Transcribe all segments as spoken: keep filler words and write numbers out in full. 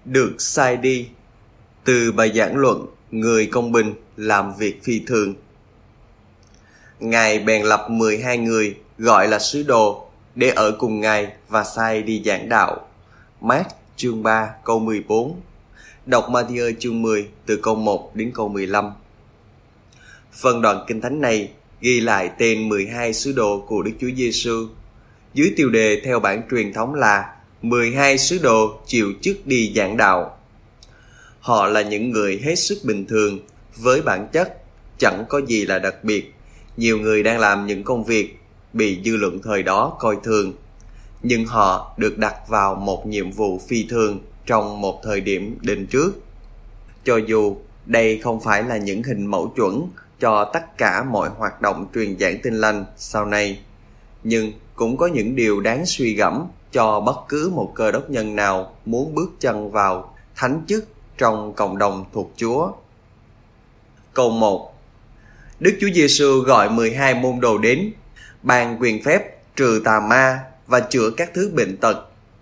được sai đi. Từ bài giảng luận Người công bình làm việc phi thường. Ngài bèn lập mười hai người gọi là sứ đồ để ở cùng Ngài và sai đi giảng đạo. Mác chương ba câu mười bốn. Đọc Ma-thi-ơ chương mười từ câu một đến câu mười lăm. Phần đoạn kinh thánh này ghi lại tên mười hai sứ đồ của Đức Chúa Giêsu dưới tiêu đề theo bản truyền thống là mười hai sứ đồ chịu chức đi giảng đạo. Họ là những người hết sức bình thường, với bản chất chẳng có gì là đặc biệt. Nhiều người đang làm những công việc bị dư luận thời đó coi thường, nhưng họ được đặt vào một nhiệm vụ phi thường trong một thời điểm định trước. Cho dù đây không phải là những hình mẫu chuẩn cho tất cả mọi hoạt động truyền giảng tin lành sau này, nhưng cũng có những điều đáng suy gẫm cho bất cứ một cơ đốc nhân nào muốn bước chân vào thánh chức trong cộng đồng thuộc Chúa. Câu một. Đức Chúa Giêsu gọi mười hai môn đồ đến, ban quyền phép trừ tà ma và chữa các thứ bệnh tật.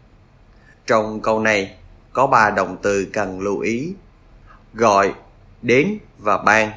Trong câu này có ba động từ cần lưu ý: gọi, đến và ban.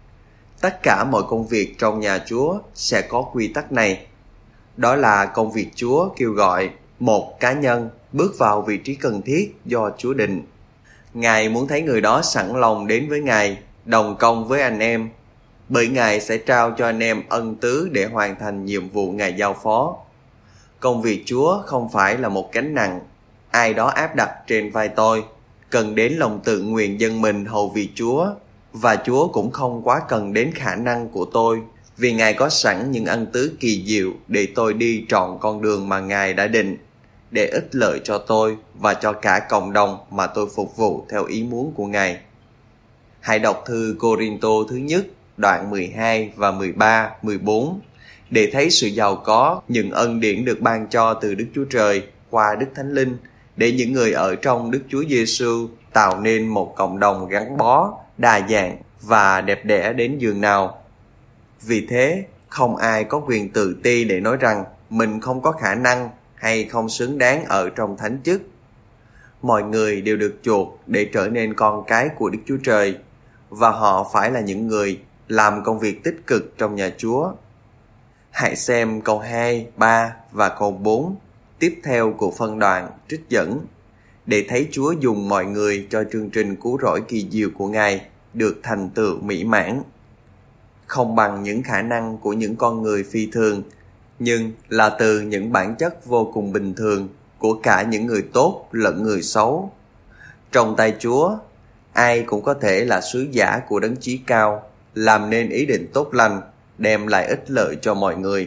Tất cả mọi công việc trong nhà Chúa sẽ có quy tắc này. Đó là công việc Chúa kêu gọi một cá nhân bước vào vị trí cần thiết do Chúa định. Ngài muốn thấy người đó sẵn lòng đến với Ngài, đồng công với anh em, bởi Ngài sẽ trao cho anh em ân tứ để hoàn thành nhiệm vụ Ngài giao phó. Công việc Chúa không phải là một gánh nặng ai đó áp đặt trên vai tôi, cần đến lòng tự nguyện dâng mình hầu việc Chúa, và Chúa cũng không quá cần đến khả năng của tôi, vì Ngài có sẵn những ân tứ kỳ diệu để tôi đi trọn con đường mà Ngài đã định, để ích lợi cho tôi và cho cả cộng đồng mà tôi phục vụ theo ý muốn của Ngài. Hãy đọc thư Cô-rin-tô thứ nhất, đoạn mười hai và mười ba, mười bốn, để thấy sự giàu có những ân điển được ban cho từ Đức Chúa Trời qua Đức Thánh Linh, để những người ở trong Đức Chúa Giêsu tạo nên một cộng đồng gắn bó, đa dạng và đẹp đẽ đến giường nào. Vì thế, không ai có quyền tự ti để nói rằng mình không có khả năng hay không xứng đáng ở trong thánh chức. Mọi người đều được chuộc để trở nên con cái của Đức Chúa Trời, và họ phải là những người làm công việc tích cực trong nhà Chúa. Hãy xem câu hai, ba và câu bốn tiếp theo của phân đoạn trích dẫn, để thấy Chúa dùng mọi người cho chương trình cứu rỗi kỳ diệu của Ngài được thành tựu mỹ mãn. Không bằng những khả năng của những con người phi thường, nhưng là từ những bản chất vô cùng bình thường của cả những người tốt lẫn người xấu. Trong tay Chúa, ai cũng có thể là sứ giả của Đấng Chí Cao, làm nên ý định tốt lành, đem lại ích lợi cho mọi người.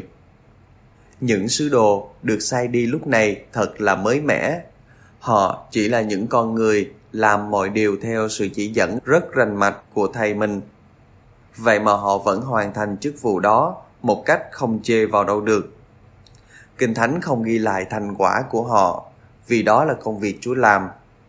Những sứ đồ được sai đi lúc này thật là mới mẻ. Họ chỉ là những con người làm mọi điều theo sự chỉ dẫn rất rành mạch của Thầy mình. Vậy mà họ vẫn hoàn thành chức vụ đó một cách không chê vào đâu được. Kinh Thánh không ghi lại thành quả của họ, vì đó là công việc Chúa làm.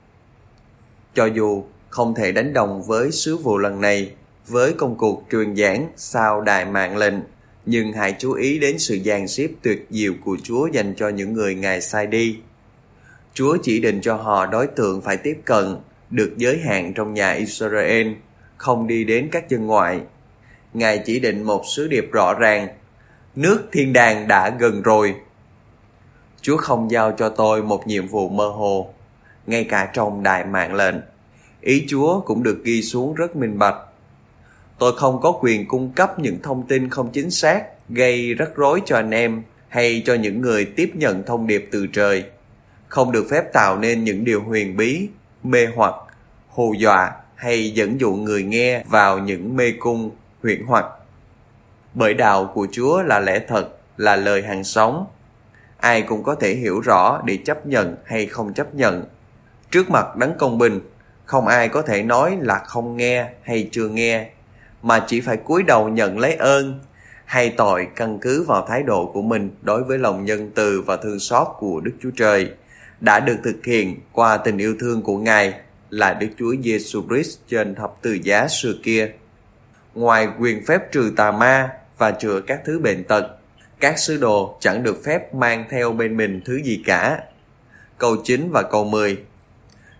Cho dù không thể đánh đồng với sứ vụ lần này với công cuộc truyền giảng sau Đại Mạng Lệnh, nhưng hãy chú ý đến sự dàn xếp tuyệt diệu của Chúa dành cho những người Ngài sai đi. Chúa chỉ định cho họ đối tượng phải tiếp cận, được giới hạn trong nhà Israel, không đi đến các dân ngoại. Ngài chỉ định một sứ điệp rõ ràng: nước thiên đàng đã gần rồi. Chúa không giao cho tôi một nhiệm vụ mơ hồ, ngay cả trong Đại Mạng Lệnh. Ý Chúa cũng được ghi xuống rất minh bạch. Tôi không có quyền cung cấp những thông tin không chính xác, gây rắc rối cho anh em hay cho những người tiếp nhận thông điệp từ trời. Không được phép tạo nên những điều huyền bí, mê hoặc, hù dọa hay dẫn dụ người nghe vào những mê cung, huyễn hoặc. Bởi đạo của Chúa là lẽ thật, là lời hàng sống. Ai cũng có thể hiểu rõ để chấp nhận hay không chấp nhận. Trước mặt Đấng công bình, không ai có thể nói là không nghe hay chưa nghe, mà chỉ phải cúi đầu nhận lấy ơn hay tội căn cứ vào thái độ của mình đối với lòng nhân từ và thương xót của Đức Chúa Trời đã được thực hiện qua tình yêu thương của Ngài là Đức Chúa Giêsu Christ trên thập tự giá xưa kia. Ngoài quyền phép trừ tà ma và chữa các thứ bệnh tật, các sứ đồ chẳng được phép mang theo bên mình thứ gì cả. Câu chín và câu mười.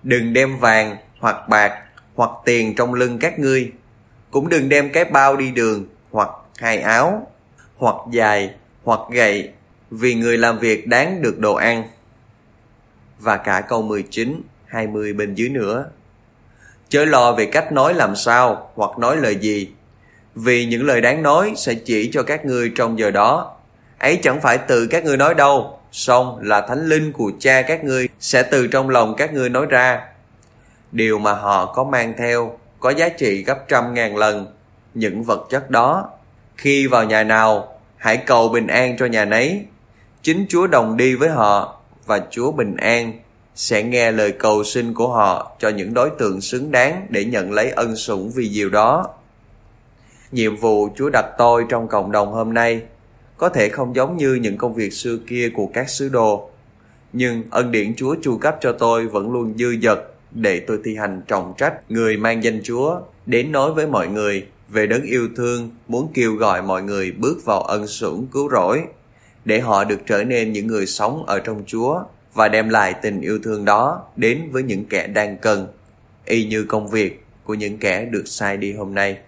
Đừng đem vàng hoặc bạc hoặc tiền trong lưng các ngươi, cũng đừng đem cái bao đi đường hoặc hai áo, hoặc giày hoặc gậy, vì người làm việc đáng được đồ ăn. Và cả câu mười chín, hai mươi bên dưới nữa. Chớ lo về cách nói làm sao hoặc nói lời gì, vì những lời đáng nói sẽ chỉ cho các ngươi trong giờ đó. Ấy chẳng phải từ các ngươi nói đâu, song là Thánh Linh của Cha các ngươi sẽ từ trong lòng các ngươi nói ra. Điều mà họ có mang theo có giá trị gấp trăm ngàn lần những vật chất đó. Khi vào nhà nào, hãy cầu bình an cho nhà nấy. Chính Chúa đồng đi với họ, và Chúa bình an sẽ nghe lời cầu xin của họ cho những đối tượng xứng đáng để nhận lấy ân sủng vì diệu đó. Nhiệm vụ Chúa đặt tôi trong cộng đồng hôm nay có thể không giống như những công việc xưa kia của các sứ đồ, nhưng ân điển Chúa chu cấp cho tôi vẫn luôn dư dật để tôi thi hành trọng trách người mang danh Chúa, đến nói với mọi người về đấng yêu thương, muốn kêu gọi mọi người bước vào ân sủng cứu rỗi, để họ được trở nên những người sống ở trong Chúa và đem lại tình yêu thương đó đến với những kẻ đang cần, y như công việc của những kẻ được sai đi hôm nay.